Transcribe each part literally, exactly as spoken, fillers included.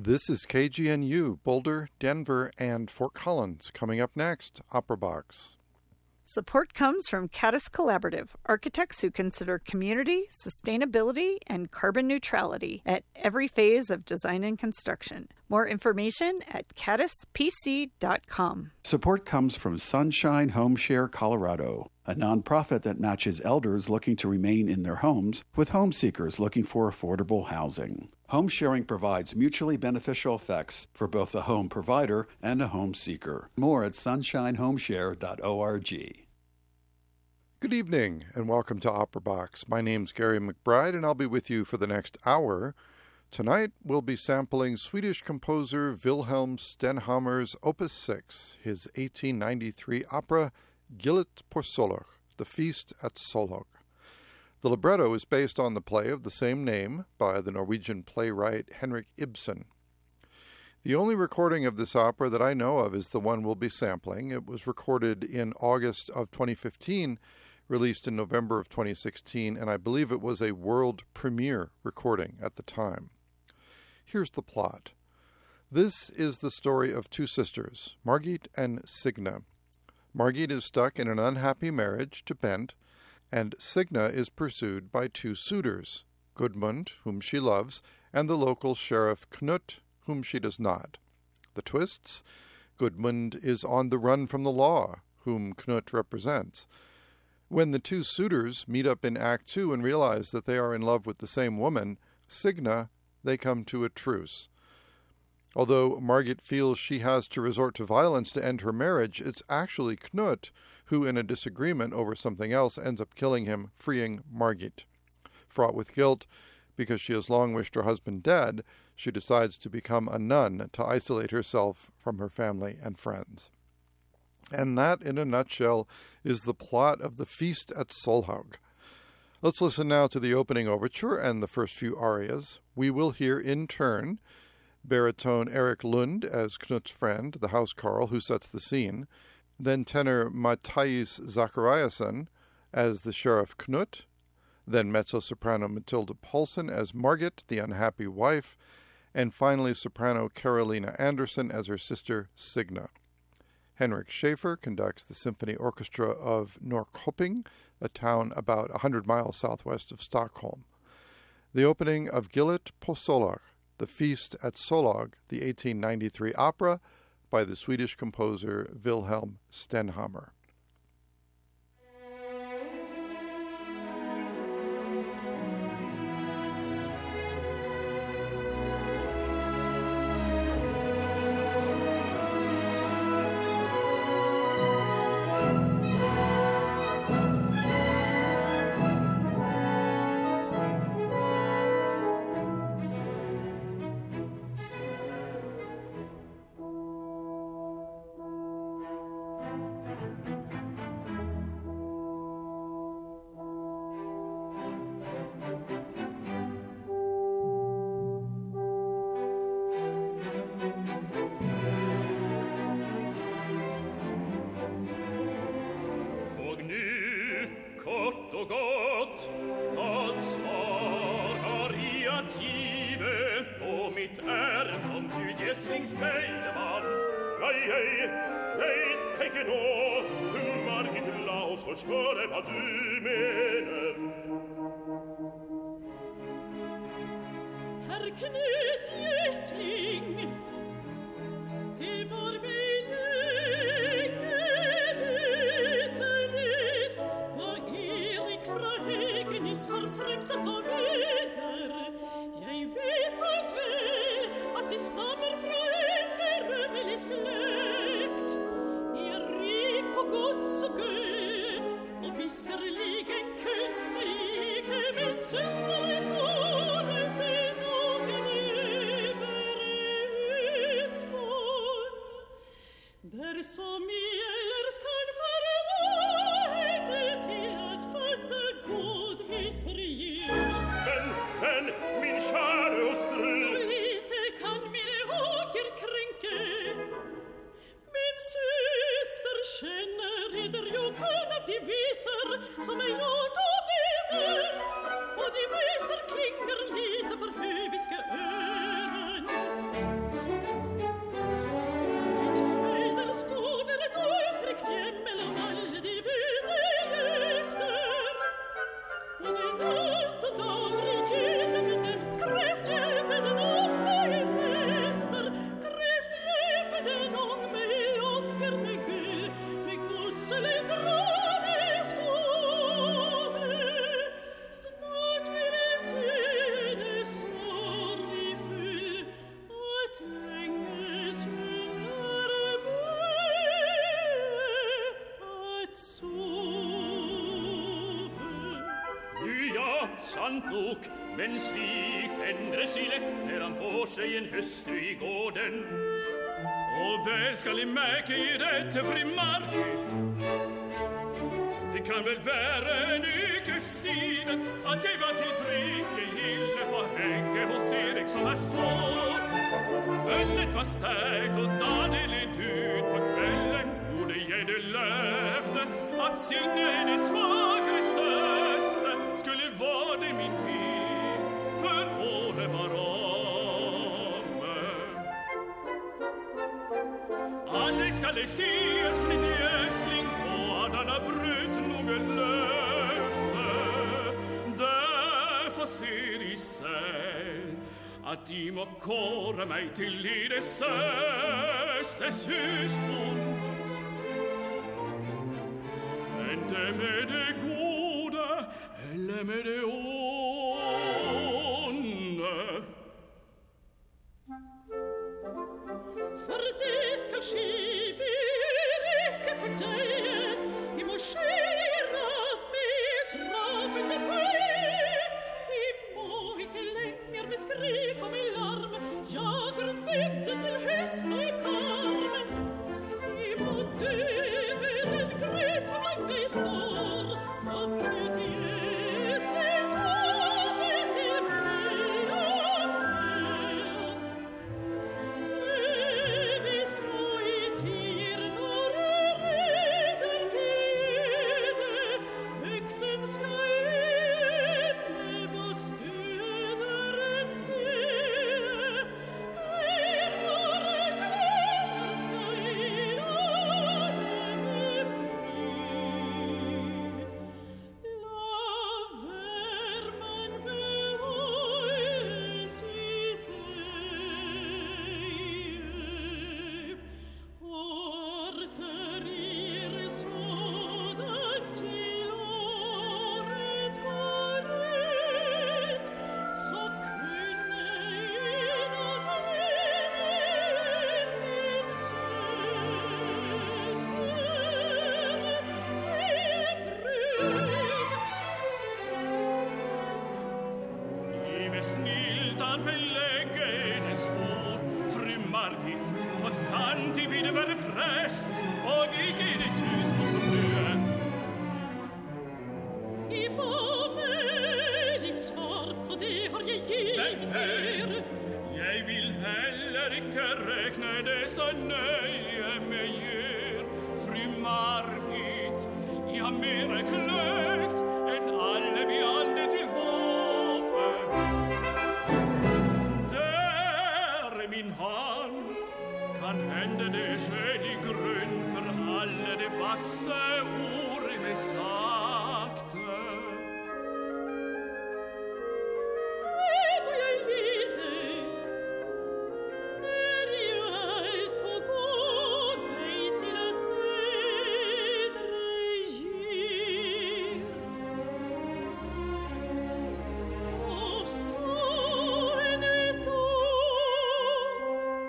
This is K G N U, Boulder, Denver, and Fort Collins. Coming up next, Opera Box. Support comes from Caddis Collaborative, architects who consider community, sustainability, and carbon neutrality at every phase of design and construction. More information at caddis p c dot com. Support comes from Sunshine Home Share Colorado, a nonprofit that matches elders looking to remain in their homes with home seekers looking for affordable housing. Home sharing provides mutually beneficial effects for both a home provider and a home seeker. More at sunshine home share dot org. Good evening and welcome to Opera Box. My name's Gary McBride and I'll be with you for the next hour. Tonight we'll be sampling Swedish composer Wilhelm Stenhammar's Opus six, his eighteen ninety-three opera Gillet på Solhög, The Feast at Solhög. The libretto is based on the play of the same name by the Norwegian playwright Henrik Ibsen. The only recording of this opera that I know of is the one we'll be sampling. It was recorded in August of twenty fifteen, released in November of twenty sixteen, and I believe it was a world premiere recording at the time. Here's the plot. This is the story of two sisters, Margit and Signe. Margit is stuck in an unhappy marriage to Bent, and Signe is pursued by two suitors, Gudmund, whom she loves, and the local sheriff Knut, whom she does not. The twists? Gudmund is on the run from the law, whom Knut represents. When the two suitors meet up in Act Two and realize that they are in love with the same woman, Signe, they come to a truce. Although Margit feels she has to resort to violence to end her marriage, it's actually Knut who, in a disagreement over something else, ends up killing him, freeing Margit. Fraught with guilt, because she has long wished her husband dead, she decides to become a nun to isolate herself from her family and friends. And that, in a nutshell, is the plot of The Feast at Solhög. Let's listen now to the opening overture and the first few arias. We will hear in turn baritone Erik Lund as Knut's friend, the housecarl who sets the scene, then tenor Matthijs Zachariasen as the sheriff Knut, then mezzo-soprano Matilda Paulsen as Margit, the unhappy wife, and finally soprano Carolina Anderson as her sister Signe. Henrik Schaefer conducts the symphony orchestra of Norrköping, a town about one hundred miles southwest of Stockholm. The opening of Gillet på Solhög, The Feast at Solhög, the eighteen ninety-three opera by the Swedish composer Wilhelm Stenhammar. Herr Knut Gessling, det var mig länge veterligt vad Erik fra Hägenis har främsat av eder. Jag vet allt väl att det stammar från en berömmelig släkt. Ni är rik på gods och gö, och visserligen kunnig, men syster går sig någon överhusmål. Där som i älskan förmå henne till att fatta godhet förgivet. Men, men, min kära hustru! Så lite kan min åker kränke. Min syster känner eder jag kun av de visor som är jag och eder. Och de visor klingar lite för höviska öron. Sant nok, men slik endre sile når han får seg en hustru i gården. Og vel skal jeg merke i dette frimarked. Det kan vel være en uke siden at jeg var til drikkegilde på henge hos Erik som er stor. Øllet var sterkt, og da det led ut på kvelden, gjorde jeg det løfte at Synne hennes fagre søster skulle vårde min by for året var omme. Aldri skal jeg sies knytt gjøsling på at han har brutt noe løfte. Derfor ser de selv at de må kåre meg til i det søstes husbond. Men det med det gode eller med det onde. For det skal skje, vil ikke for deg. Vi må skjære av med travende føy. Vi må ikke lenger med skrik og med larm jager en bygde til hest og i karm. Vi må døve den gres som lang vei står av knut i løsning av med til fredagsfjell. Vi skal i tier når reder fede, øksen skal ende bak støderen sted. Er våre kvinner skal la dem fri. La hvermann beholde sitt øye, arterier sådan til året går ut, så kunne en av vennene min søster til brud. I med snilt at belegge hennes ord, fru Margit, for sant I ville være prest, og ikke I des hus på Storø. I ba meg litt svar, og det har jeg givet dere. Jeg vil heller ikke rekne det så nøye med gjør, fru Margit. Jeg har mere kløkt enn alle vi andre til håpet. Der er min hånd, kan hende det skjedd I grunn for alle det vasse ord vi sagte. Det må jeg lide, når jeg på går vei til at bedre gir. Og så en et år.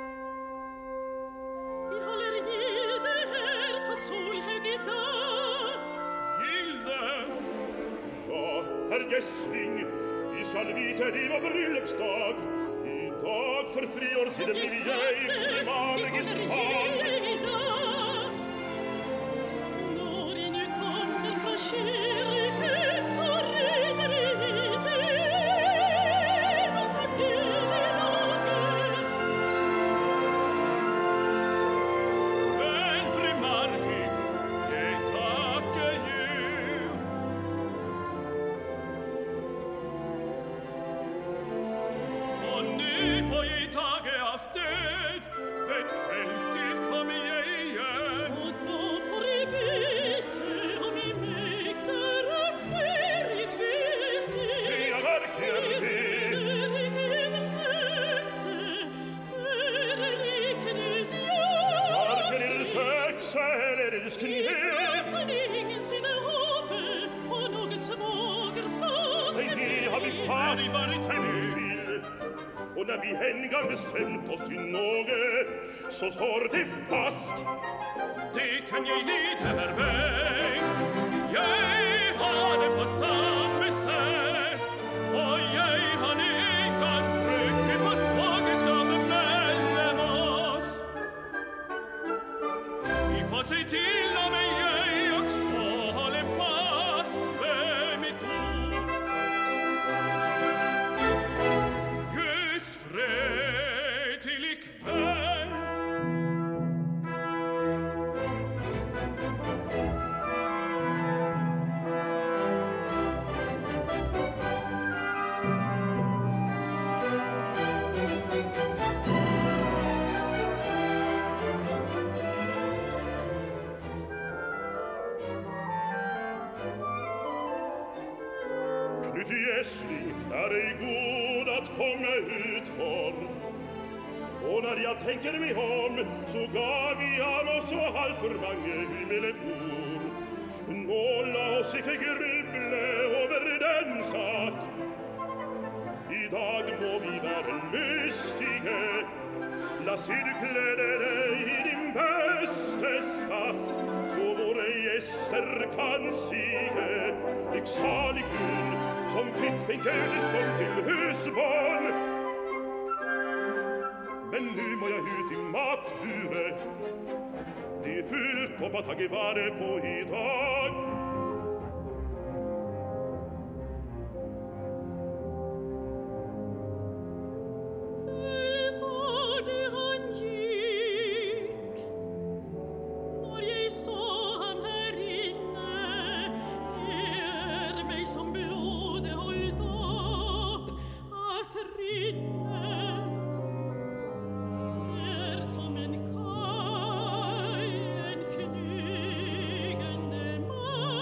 Vi holder gilde her på Solhaug I dag. Gilde, Ja, herr Gessling, vi skal vite din og bryllupsdag. I dag for tre år siden ble jeg i Margits fag. Når jeg nu kommer fra kjærlighet, så reder jeg det og tar del I laget. vel fru Margit, jeg takker you. Og nu får jeg tage av sted, ved kveldstid kom fast stendt til. Og når vi en gang bestemt oss til noe, så står det fast. Det kan jeg lide her vekk. Jeg har det på samme sett, og jeg har en gang trykket på svageskapet mellom oss. Vi får se til om jeg også holder fast ved mitt ord. Guds fred til i kveld. Knut Gjesling er ei god at komme ut for. Og når jeg tenker meg om, så ga vi ham også alt for mange himmelen ord. Nå la oss ikke gruble over den sak. I dag må vi være lystige. La sirklede deg i din beste stas, så våre gjester kan sige, lykksalig Gud, som fritt benker som til husbarn. Men nu må jeg ut i matburet. Det er fullt opp at jeg vare på i dag. Som en kaj, en knygende mann.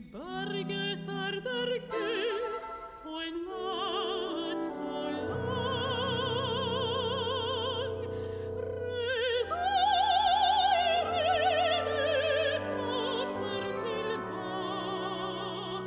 berget er der gul på en natt så lang. Rød og rød kommer tilbake.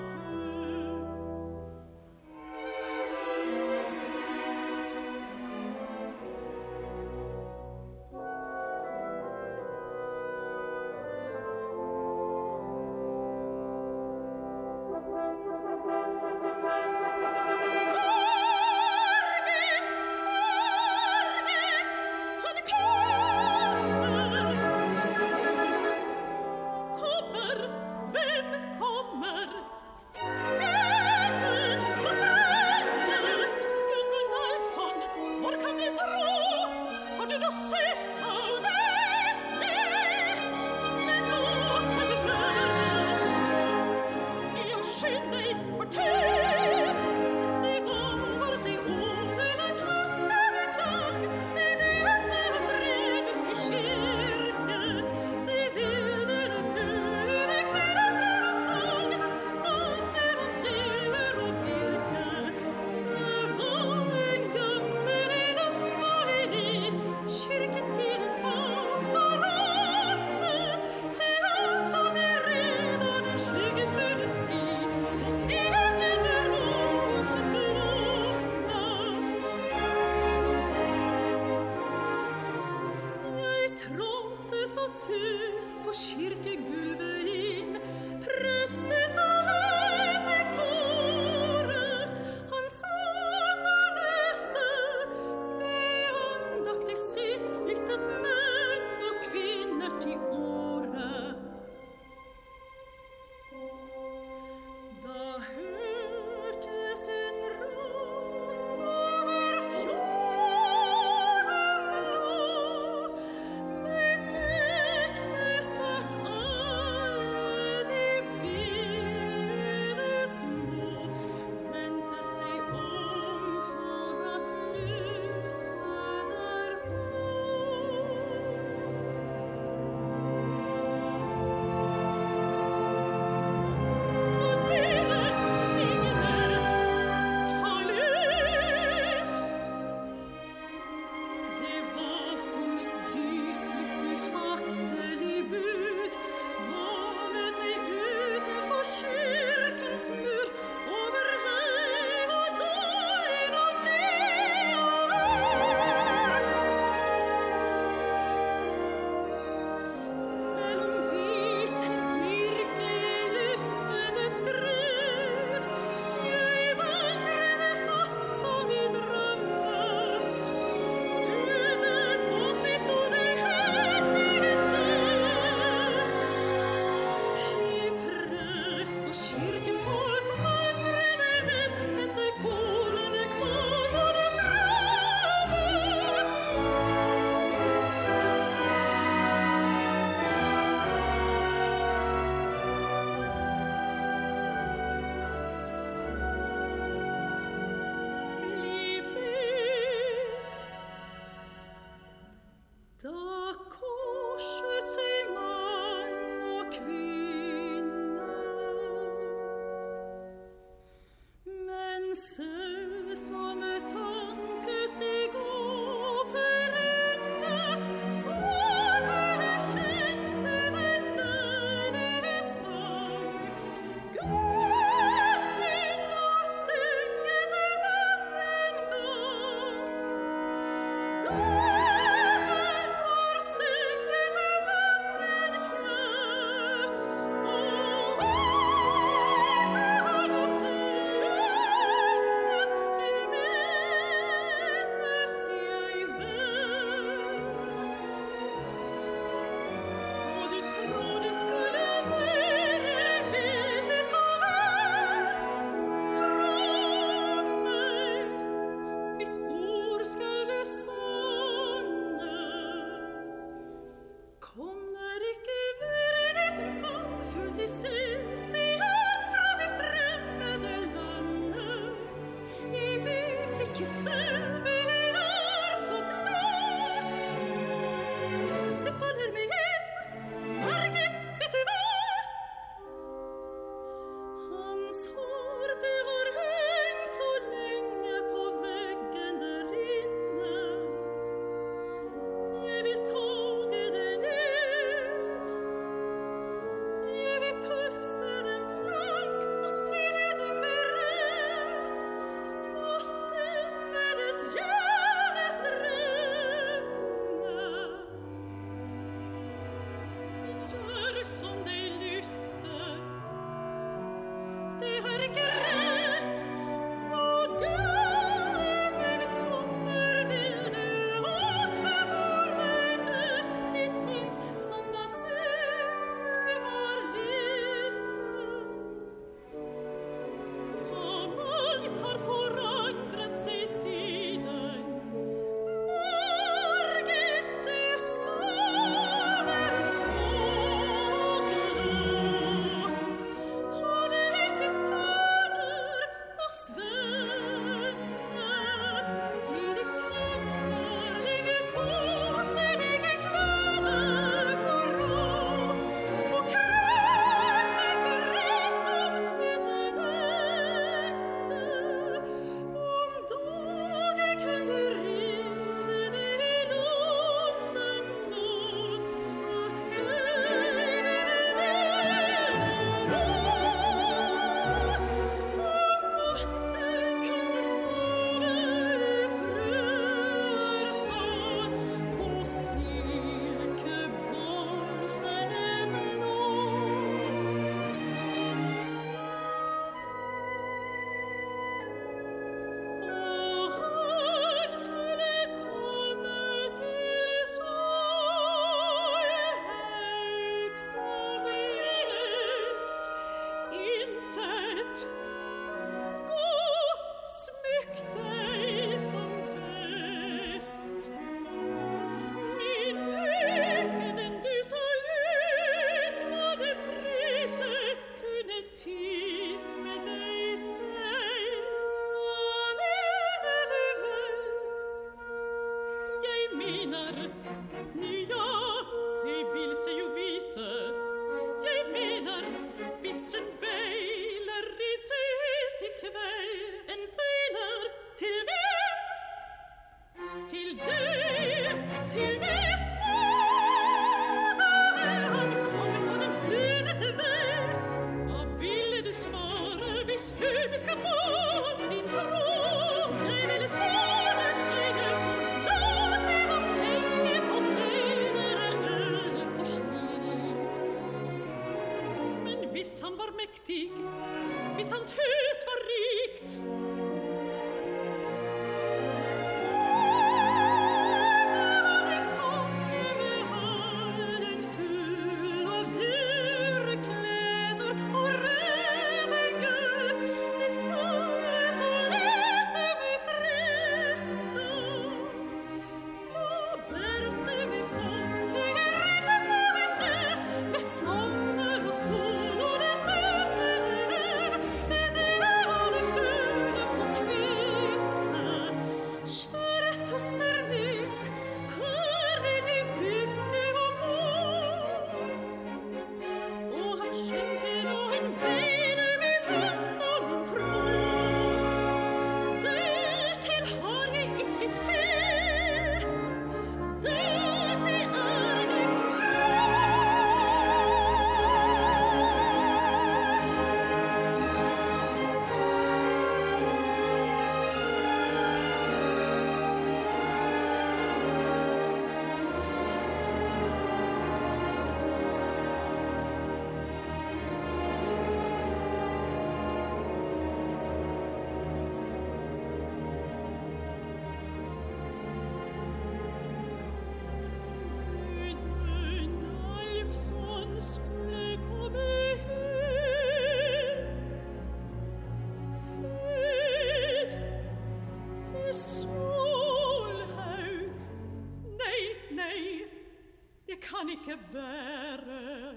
ikke være.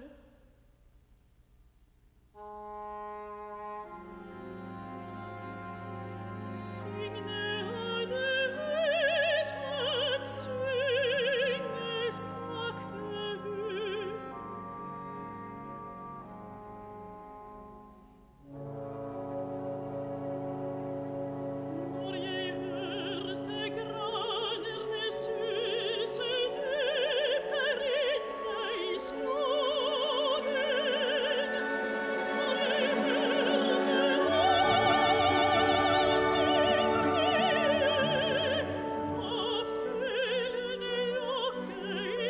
Synge av det høyt, synge sakte ut. Når jeg hørte granerne suse dypere inn i skogen, når jeg hørte og fuglene jokke i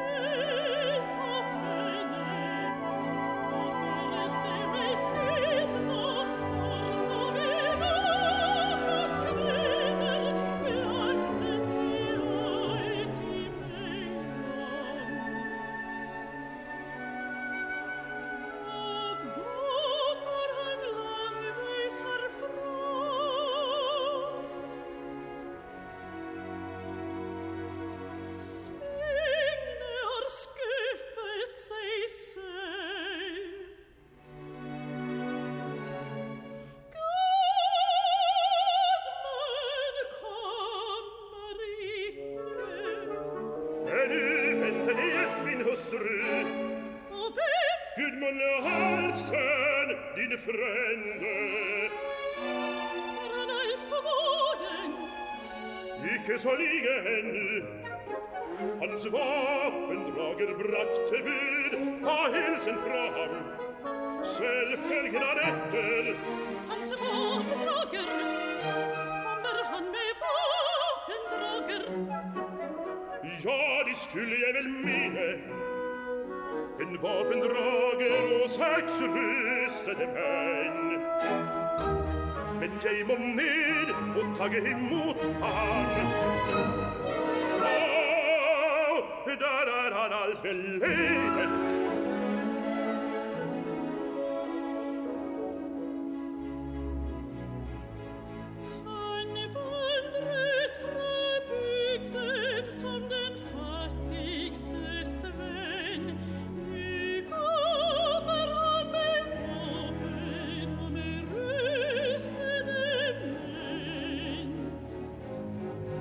tretoppene, og reiste meg tett nok for som en avgåtskveler blandet seg alt imellom. Og dog var han langveis herfra. Svigne har skuffet seg selv. Gudmund kommer ikke. Men vente nies min hustru, Og hvem Gudmund Halvsen, din frende. er han alt på gården? Ikke så lige hennu. Hans vapendrager brakte bud, ha hilsen fra ham. Selvfølgen han etter, Hans vapendrager. Kommer han med vapendrager? ja, de skulle jeg vel mene. En vapendrager og seks rustede menn. Men jeg må ned og tage imot ham. Åh, der er han alt vel ledet. Han vandret fra bygden som den fattigste svenn. Nu kommer han med våpen og med rustede menn.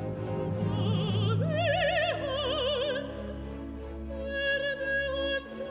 Og ved han er det hans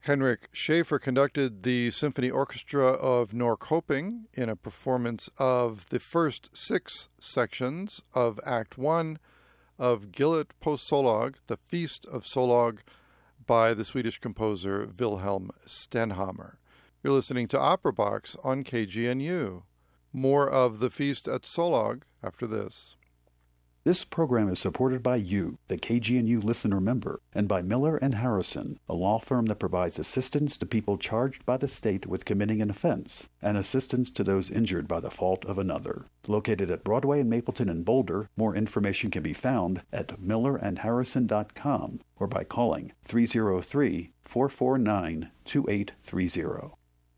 Henrik Schaefer conducted the Symphony Orchestra of Norrköping in a performance of the first six sections of Act One of Gillet på Solhaug, The Feast of Solhaug, by the Swedish composer Wilhelm Stenhammar. You're listening to Opera Box on K G N U. More of The Feast at Solhaug after this. This program is supported by you, the K G N U listener member, and by Miller and Harrison, a law firm that provides assistance to people charged by the state with committing an offense, and assistance to those injured by the fault of another. Located at Broadway and Mapleton in Boulder, more information can be found at miller and harrison dot com or by calling three oh three, four four nine, two eight three oh.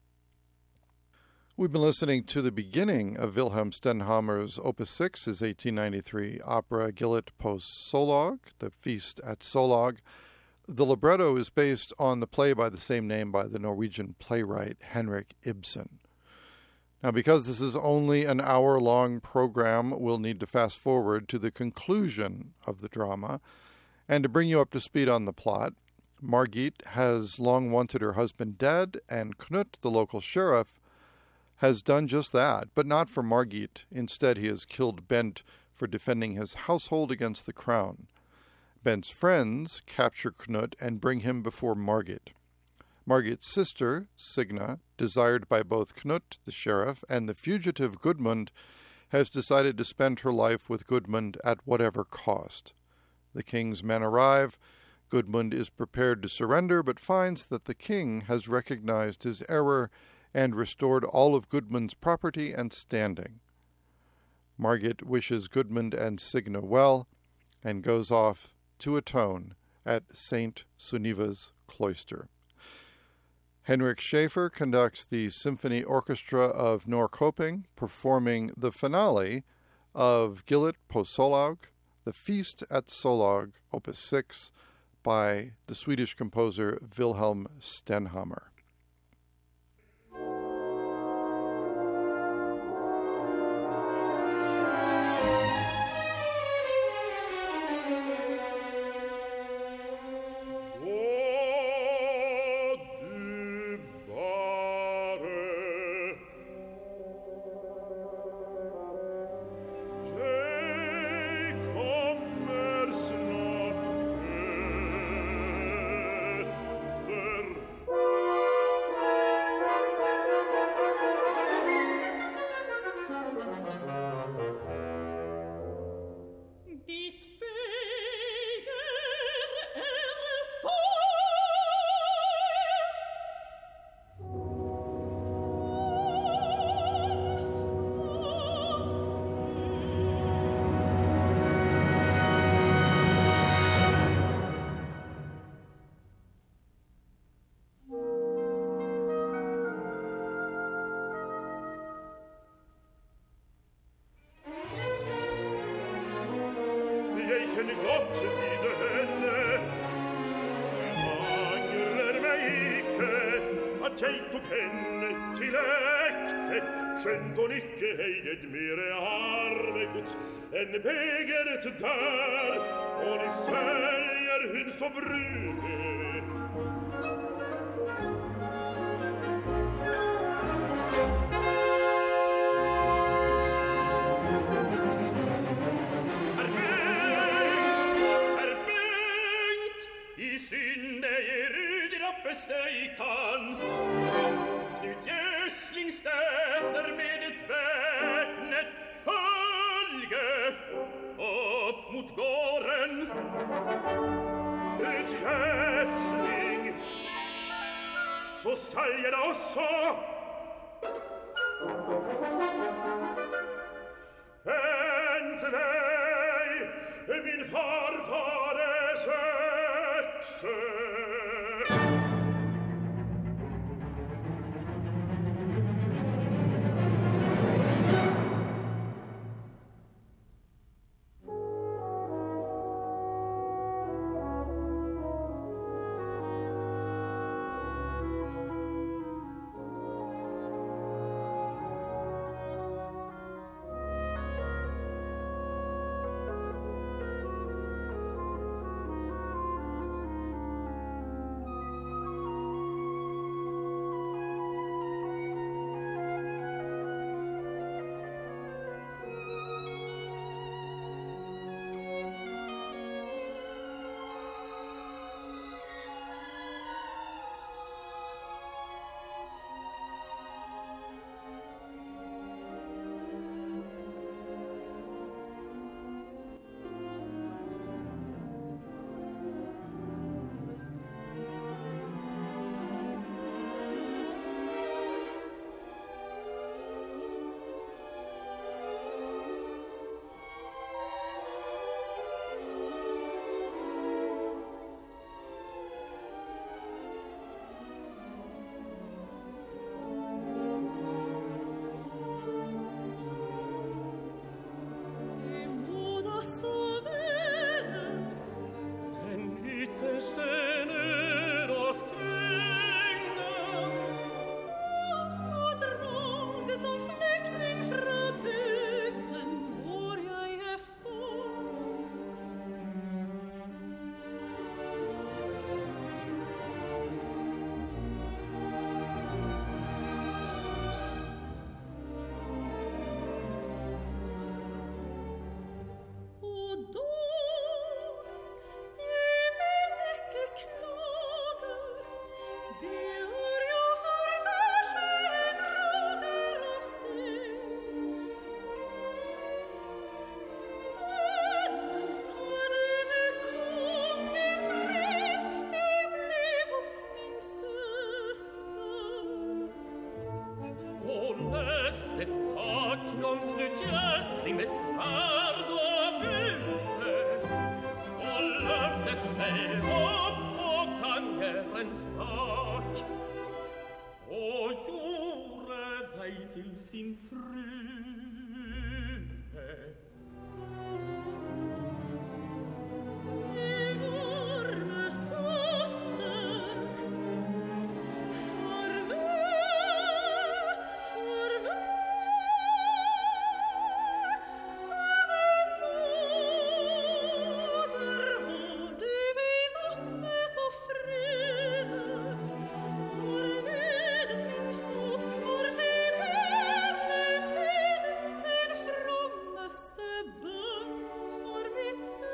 We've been listening to the beginning of Wilhelm Stenhammar's Opus six, his eighteen ninety-three opera Gillet på Solhaug, The Feast at Solhaug. The libretto is based on the play by the same name by the Norwegian playwright Henrik Ibsen. Now, because this is only an hour-long program, we'll need to fast forward to the conclusion of the drama. And to bring you up to speed on the plot, Margit has long wanted her husband dead, and Knut, the local sheriff, has done just that, but not for Margit. Instead, he has killed Bent for defending his household against the crown. Bent's friends capture Knut and bring him before Margit. Margit's sister, Signa, desired by both Knut, the sheriff, and the fugitive Gudmund, has decided to spend her life with Gudmund at whatever cost. The king's men arrive. Gudmund is prepared to surrender, but finds that the king has recognized his error and restored all of Gudmund's property and standing. Margit wishes Gudmund and Signa well, and goes off to atone at Saint Suniva's cloister. Henrik Schaefer conducts the Symphony Orchestra of Norrköping, performing the finale of Gillet på Solhaug, The Feast at Solhaug, Opus six, by the Swedish composer Wilhelm Stenhammar. Skjønt hun ikke heiet mere arvegods enn begeret der, og de selger hun så brunet. Herr Bengt, Herr Bengt, I skynde I ruder oppeste I kan. Knut Gjøsling stævner med et væpnet følge opp mot gården. Knut Gjøsling, så skal jeg da også vent meg, min farfares økse. sin frue. Enorme søster, farvel, farvel, som en moder har du mig voktet og fredet, når ledet min fot var til himmelen ledet den frommeste bønn for mitt liv.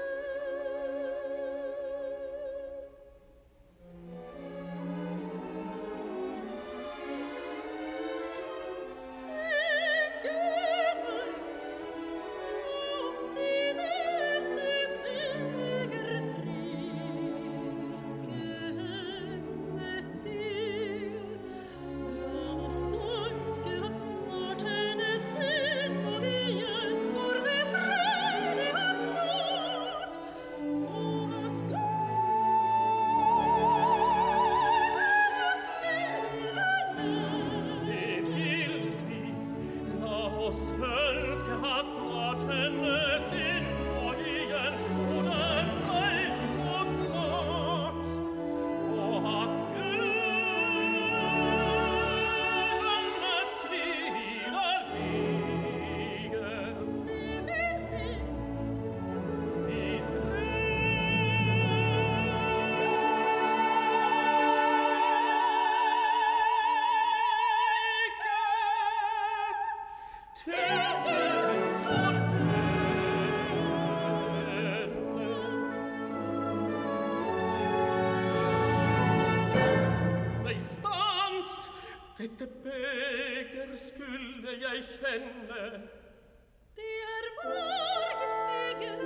Dette beger skulle jeg kjenne. Det er Margits beger.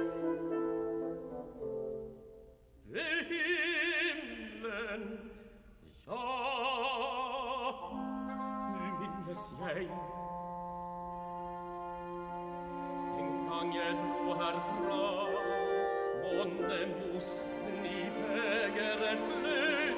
Ved himmelen, ja, minnes jeg. En gang jeg dro herfra, månne mosten i begeret gløde.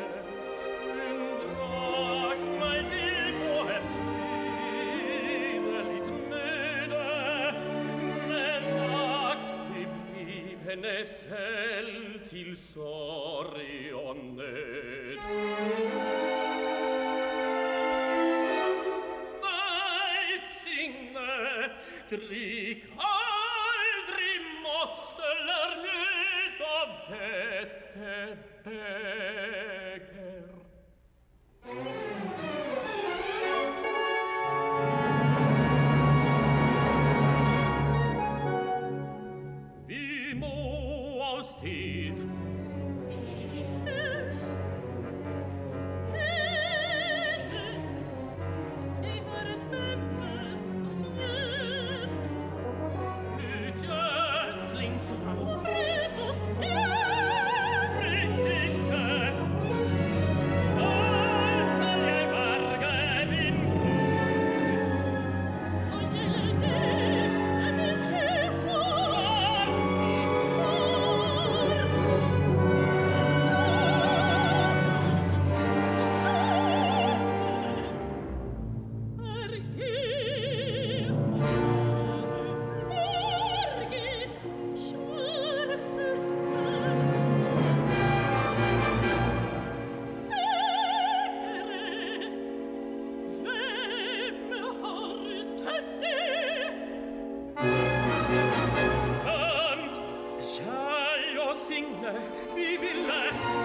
Henne selv til sorg og nød. Nei, Signe, drikk aldri mosteller nød av dette beger. Tid. Æsj, æsj, jeg hører stemme og fløt. Utgjødslingsros. Jesus, Gud! Frykt ikke. Alt skal jeg verge min Gud. Og gjelder det er min husmor. Vi ville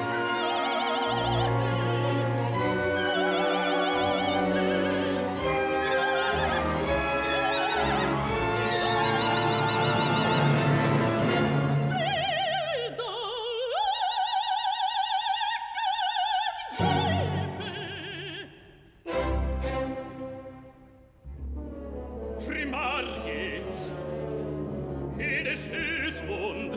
Fri Margit, Eders husbond.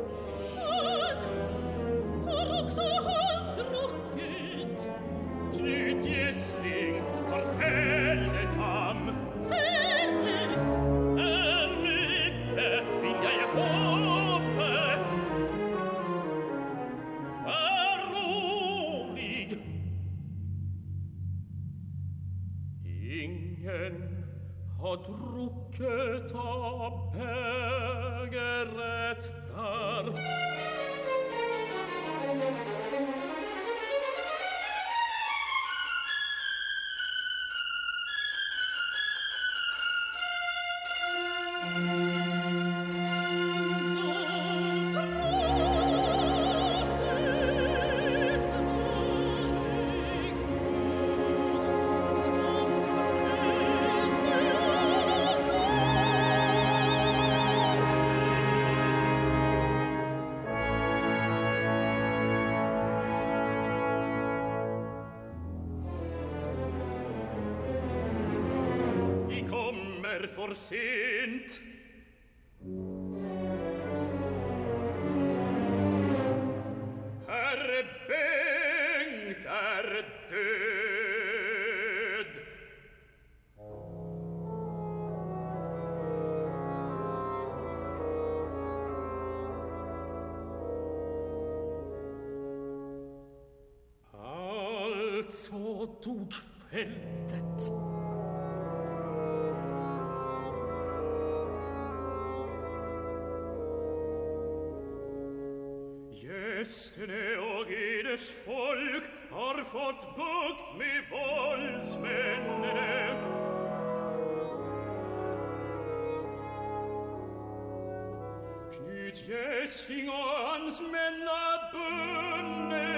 Har också han druckit. Knut Gessling har fället ham. Fället? Ännu inte vill jag hoppa. Var rolig. Ingen har drucket av bägeret där. For sent. Herre Bengt är död. Alltså dog fältet. Gästene och eders folk har fått bukt med våldsmännen. Knut Gässling och hans män är bunne.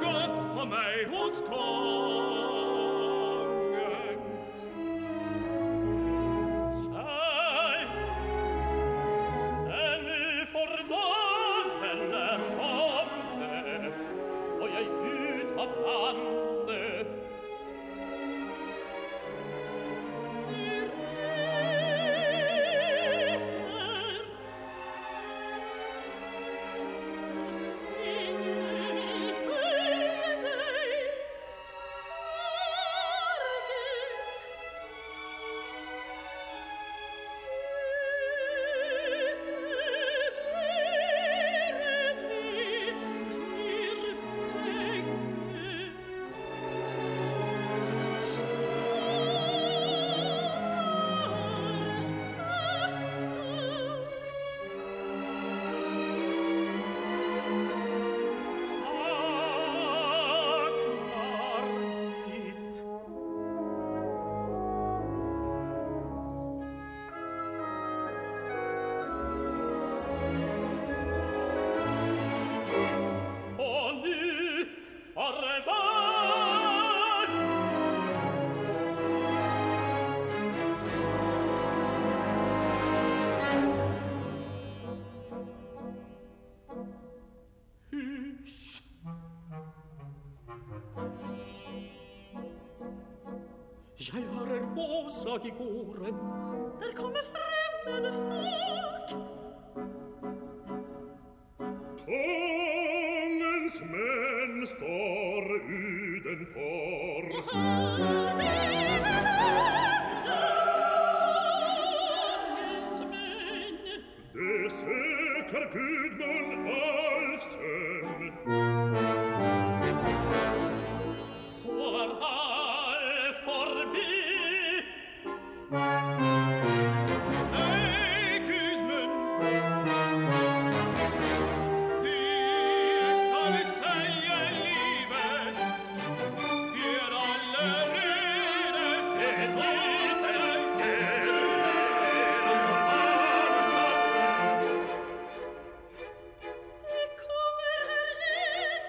hos kongen. Jeg har en hovsag i gården. Der kommer fremmede folk. Kongens menn står utenfor. Kongens menn. Det søker Gudmund Alfsønn. Så er alt forbi. Hei, Gudmund, de skal seie livet. De er allerede til nytte. Gjør som avsatt. De kommer her inn.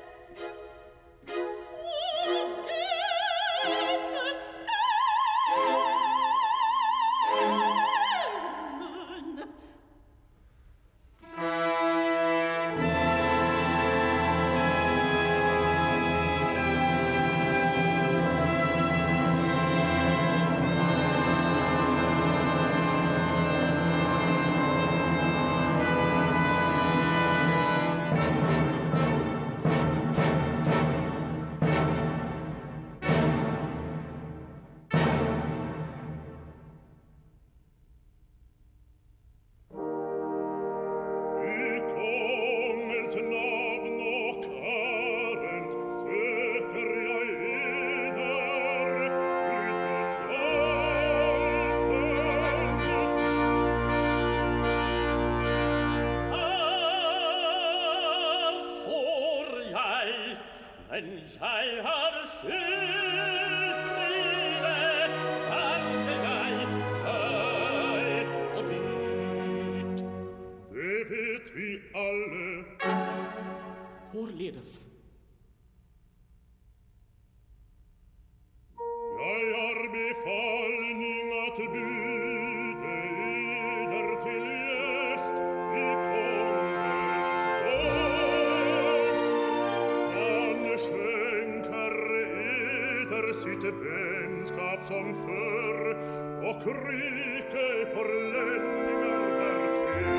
Men jeg har skyldfrivet, sterke jeg, høyt og dyrt. Det vet vi alle. Hvorledes? Jeg har befalning at bude eder til gjest i kongens gård. Han skjenker eder sitt vennskap som før, og kryke forlenninger dertil.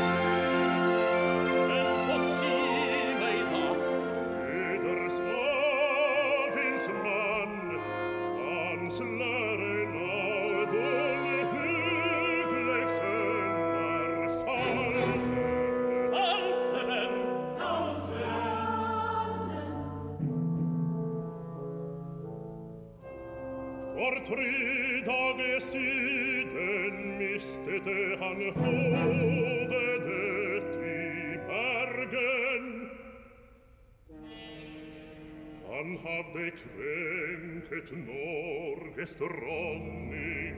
Men så si meg da, Eder svavinsmann, kansleren Audun Hugleiks sønner fallen. Alferen, For tre dager siden mistet han hovedet i Bergen. Han hadde krenket Norges dronning.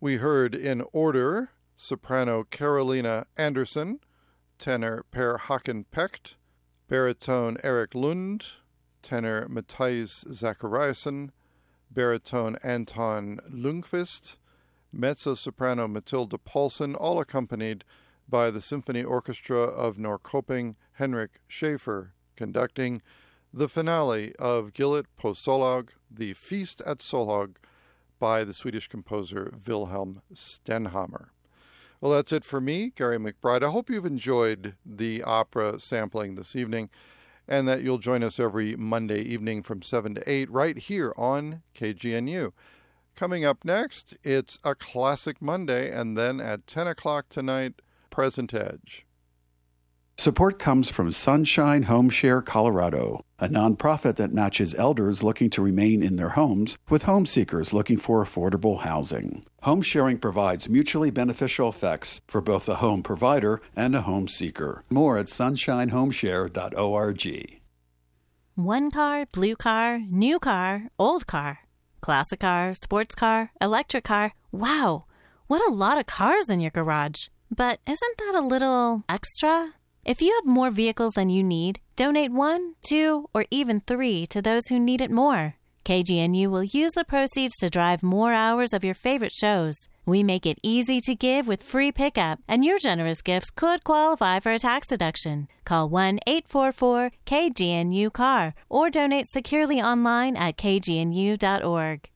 We heard in order soprano Carolina Anderson, tenor Per Haken Pecht, baritone Erik Lund, tenor Matthijs Zachariasen, baritone Anton Lundqvist, mezzo-soprano Matilda Paulsen, all accompanied by the Symphony Orchestra of Norrköping, Henrik Schaefer conducting the finale of Gillet på Solhaug, the Feast at Solhaug, by the Swedish composer Wilhelm Stenhammar. Well, that's it for me, Gary McBride. I hope you've enjoyed the opera sampling this evening and that you'll join us every Monday evening from seven to eight right here on K G N U. Coming up next, it's a Classic Monday, and then at ten o'clock tonight, Present Edge. Support comes from Sunshine Home Share Colorado, a nonprofit that matches elders looking to remain in their homes with home seekers looking for affordable housing. Home sharing provides mutually beneficial effects for both the home provider and a home seeker. More at sunshine home share dot org. One car, blue car, new car, old car, classic car, sports car, electric car. Wow, what a lot of cars in your garage. But isn't that a little extra? If you have more vehicles than you need, donate one, two, or even three to those who need it more. K G N U will use the proceeds to drive more hours of your favorite shows. We make it easy to give with free pickup, and your generous gifts could qualify for a tax deduction. Call one eight four four K G N U C A R or donate securely online at k g n u dot org.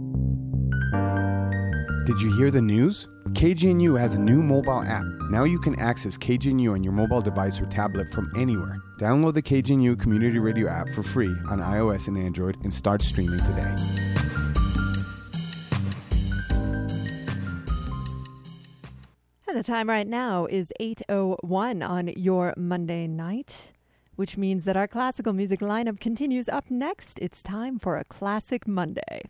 Did you hear the news? K G N U has a new mobile app. Now you can access K G N U on your mobile device or tablet from anywhere. Download the K G N U Community Radio app for free on iOS and Android and start streaming today. And the time right now is eight oh one on your Monday night, which means that our classical music lineup continues. Up next, it's time for a Classic Monday.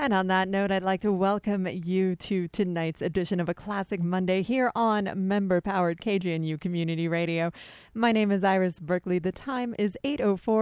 And on that note, I'd like to welcome you to tonight's edition of A Classic Monday here on member-powered K G N U Community Radio. My name is Iris Berkeley. The time is eight oh four.